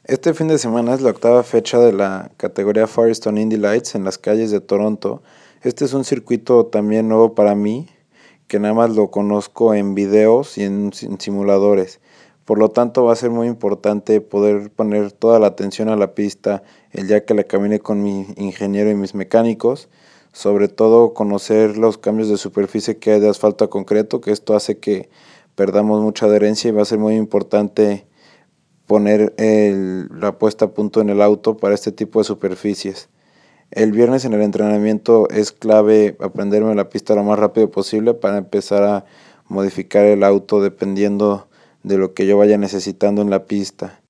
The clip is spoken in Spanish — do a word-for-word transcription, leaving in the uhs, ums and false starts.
Este fin de semana es la octava fecha de la categoría Firestone Indy Lights en las calles de Toronto. Este es un circuito también nuevo para mí, que nada más lo conozco en videos y en, en simuladores. Por lo tanto, va a ser muy importante poder poner toda la atención a la pista el día que la camine con mi ingeniero y mis mecánicos. Sobre todo conocer los cambios de superficie que hay de asfalto a concreto, que esto hace que perdamos mucha adherencia y va a ser muy importante poner el, la puesta a punto en el auto para este tipo de superficies. El viernes en el entrenamiento es clave aprenderme la pista lo más rápido posible para empezar a modificar el auto dependiendo de lo que yo vaya necesitando en la pista.